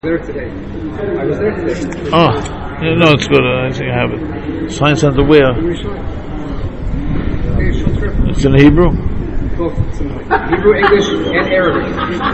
There today. I was there today. Oh, yeah, no, it's good. I think I have it. Science Center where? It's in Hebrew? Both. Hebrew, English, and Arabic.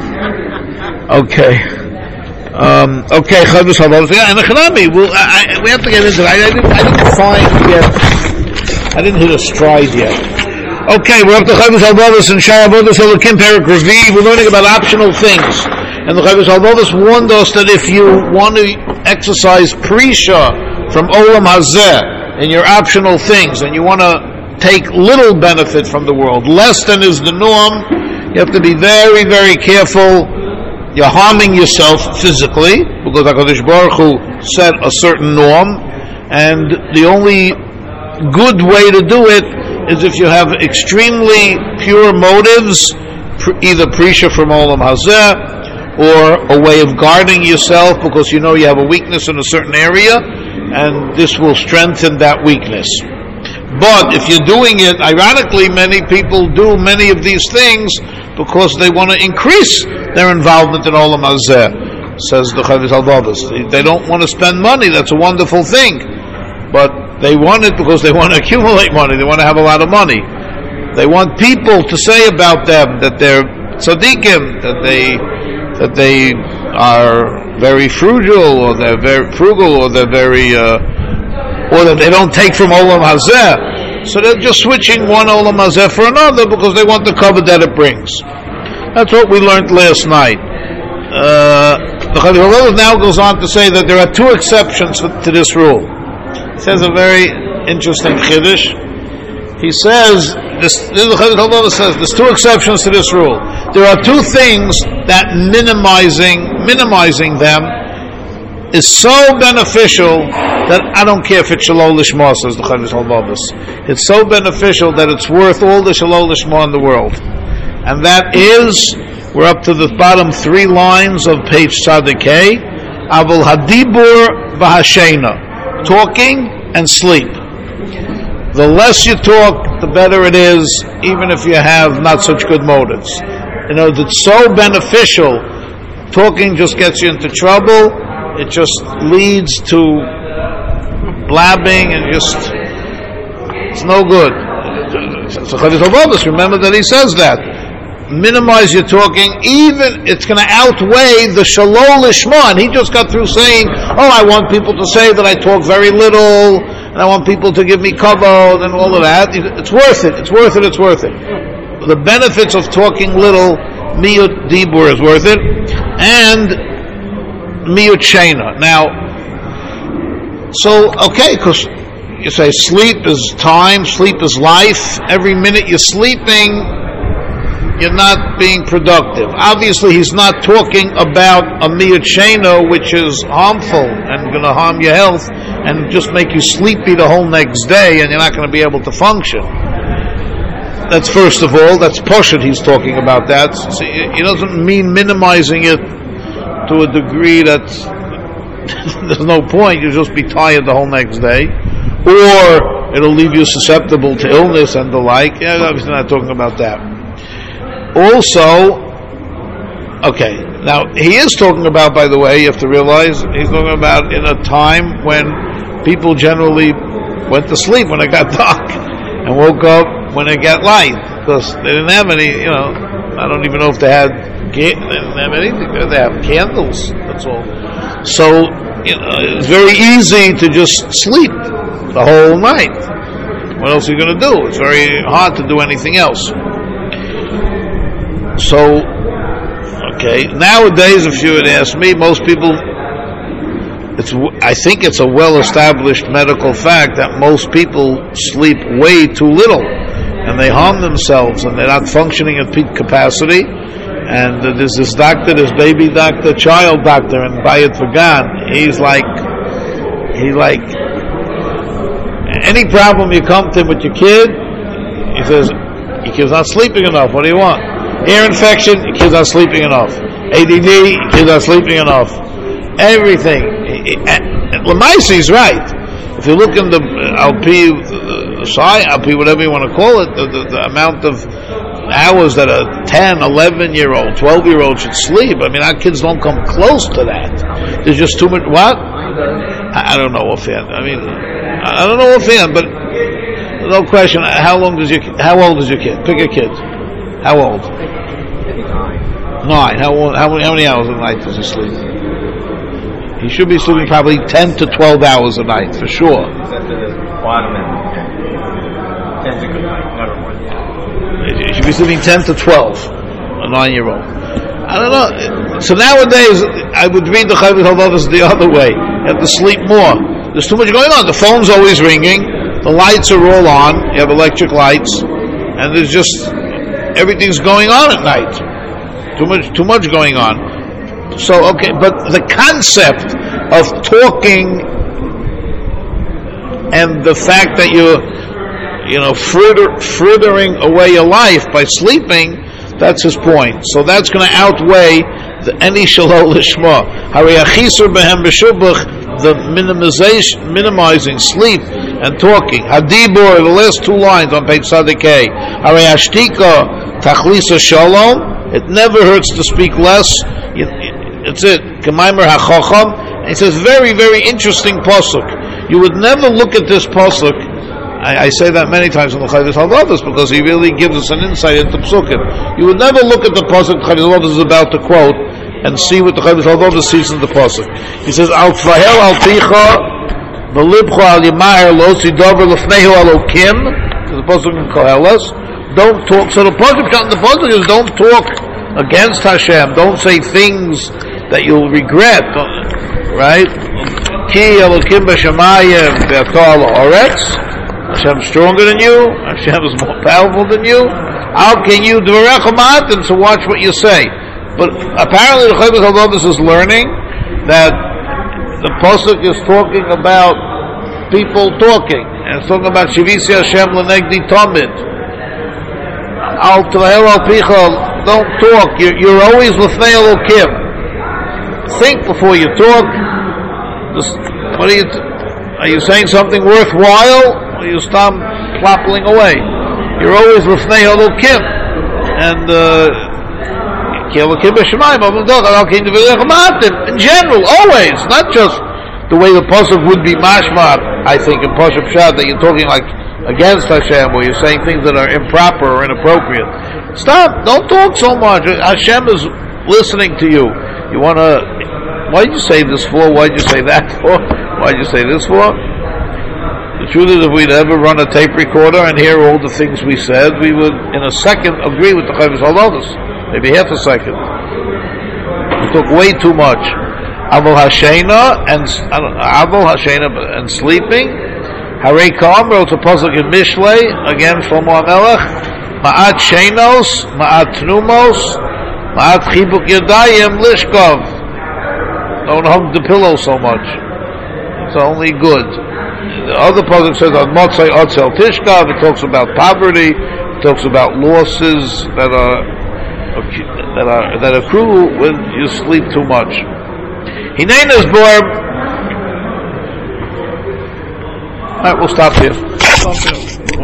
Okay. Okay, Chavis Halvavos. Yeah, and Echanami. Well, we have to get into it. I didn't find yet. I didn't hit a stride yet. Okay, we're up to Chavis Halvavos and Shara Avodas Elokim Perek Revi. We're learning about optional things. And the Chavis Halvavos warned us that if you want to exercise Prisha from Olam Hazeh in your optional things, and you want to take little benefit from the world, less than is the norm, you have to be very, very careful. You're harming yourself physically, because HaKadosh Baruch Hu set a certain norm, and the only good way to do it is if you have extremely pure motives, either Prisha from Olam Hazeh, or a way of guarding yourself because you know you have a weakness in a certain area, and this will strengthen that weakness. But if you're doing it, ironically, many people do many of these things because they want to increase their involvement in Olam Hazeh, says the Chavis Halvavos. They don't want to spend money, that's a wonderful thing, but they want it because they want to accumulate money, they want to have a lot of money. They want people to say about them that they're tzaddikim, that they are very frugal, or they're very frugal, or they're very, or that they don't take from Olam Hazeh. So they're just switching one Olam Hazeh for another because they want the cover that it brings. That's what we learned last night. The Chavis Halvavos now goes on to say that there are two exceptions to this rule. He says a very interesting chiddush. He says, the Chavis Halvavos says, there's two exceptions to this rule. There are two things that minimizing them is so beneficial that I don't care if it's Shalol Lishma, says the Chavis Halvavos. It's so beneficial that it's worth all the Shalol Lishma in the world. And that is, we're up to the bottom 3 lines of page Tzadik Hey, Avol Hadibur V'Hashena, talking and sleep. The less you talk, the better it is, even if you have not such good motives. You know, it's so beneficial. Talking just gets you into trouble. It just leads to blabbing and just, it's no good. So Chavis Halvavos, remember that he says that. Minimize your talking, even it's going to outweigh the Shalol Lishma. And he just got through saying, oh, I want people to say that I talk very little, and I want people to give me kavod and all of that. It's worth it. It's worth it. It's worth it. The benefits of talking little, miyut dibur is worth it, and miyut shena. Now, so okay, because you say sleep is time, sleep is life. Every minute you're sleeping, you're not being productive. Obviously, he's not talking about a miyut shena, which is harmful and going to harm your health and just make you sleepy the whole next day, and you're not going to be able to function. That's first of all, that's Poshet he's talking about that. So he doesn't mean minimizing it to a degree that there's no point, you'll just be tired the whole next day. Or it'll leave you susceptible to illness and the like. Yeah, obviously not talking about that. Also, okay, now he is talking about, by the way, you have to realize, he's talking about in a time when people generally went to sleep when it got dark and woke up when it got light, because they didn't have any, I don't even know if they didn't have anything there. They have candles, that's all. So, it's very easy to just sleep the whole night. What else are you going to do? It's very hard to do anything else. So, okay, nowadays, if you would ask me, most people, I think it's a well-established medical fact that most people sleep way too little. And they harm themselves, and they're not functioning at peak capacity. And there's this doctor, this baby doctor, child doctor in Bayit Vagan. He's like, any problem you come to him with your kid, he says, your kid's not sleeping enough, what do you want? Ear infection, your kid's not sleeping enough. ADD, your kid's not sleeping enough. Everything. Lamaisi's right. If you look in the Alpi, whatever you want to call it, the amount of hours that a 10, 11-year-old, 12-year-old should sleep. I mean, our kids don't come close to that. There's just too much. What? I don't know offhand. I mean, I don't know offhand, but no question. How old is your kid? Pick a kid. How old? 9. How many hours a night does he sleep? He should be sleeping probably 10 to 12 hours a night for sure. He should be sleeping 10 to 12. A 9-year-old. I don't know. So nowadays, I would read the Chayvus Halvavos the other way. You have to sleep more. There's too much going on. The phone's always ringing. The lights are all on. You have electric lights, and there's just everything's going on at night. Too much going on. So okay, but the concept of talking and the fact that you're frittering away your life by sleeping, that's his point. So that's going to outweigh any shalol lishma. Hariyachisur behem b'shubach, the minimizing sleep and talking. Hadibur, the last 2 lines on page Sadikei. Hariyashtika tachlisa shalom. It never hurts to speak less. It's it. K'maimer hachacham. And he says very, very interesting pasuk. You would never look at this pasuk. I say that many times in the Chayvus Halvavos because he really gives us an insight into Psukim. You would never look at the pasuk Chayvus Halvavos is about to quote and see what the Chayvus Halvavos sees in the pasuk. He says, "Al tfahel al ticha, v'libcho al yimahir lo sidover lefnehu alokim." The pasuk in Koheles. Don't talk. So the pasuk in the pasuk is don't talk against Hashem. Don't say things that you'll regret. Right? Ki alokim b'shamayim ve'atar la'oretz. Hashem's stronger than you. Hashem is more powerful than you. How can you dvarecha ma'atin? So watch what you say. But apparently the Chayvus Halvavos is learning that the pasuk is talking about people talking, and it's talking about Shivisi Hashem l'negdi tamid. Al tavahel al picha. Don't talk. You're always l'fnei Elokim. Think before you talk. What are you saying something worthwhile? Or you stop plopping away? You're always l'fnei Elokim, and in general, always, not just the way the pasuk would be mashma. I think in Pasuk Pshat that you're talking like against Hashem, or you're saying things that are improper or inappropriate. Stop! Don't talk so much. Hashem is listening to you. You want to? Why did you say this for? Why did you say that for? Why did you say this for? The truth is, if we'd ever run a tape recorder and hear all the things we said, we would, in a second, agree with the Chayvus Halvavos. Maybe half a second. We took way too much. Aval Hashena and sleeping. Harei Ka'amro, it's a pasuk in Mishlei, again Shlomo HaMelech. Ma'at Shenos, Ma'at Tnumos, Ma'at Chibuk Yadayim Lishkov. Don't hug the pillow so much. It's only good. The other pasuk says on Motzai Otzel Tishkav. It talks about poverty. It talks about losses that accrue when you sleep too much. Hineinas Bor. All right, we'll stop here.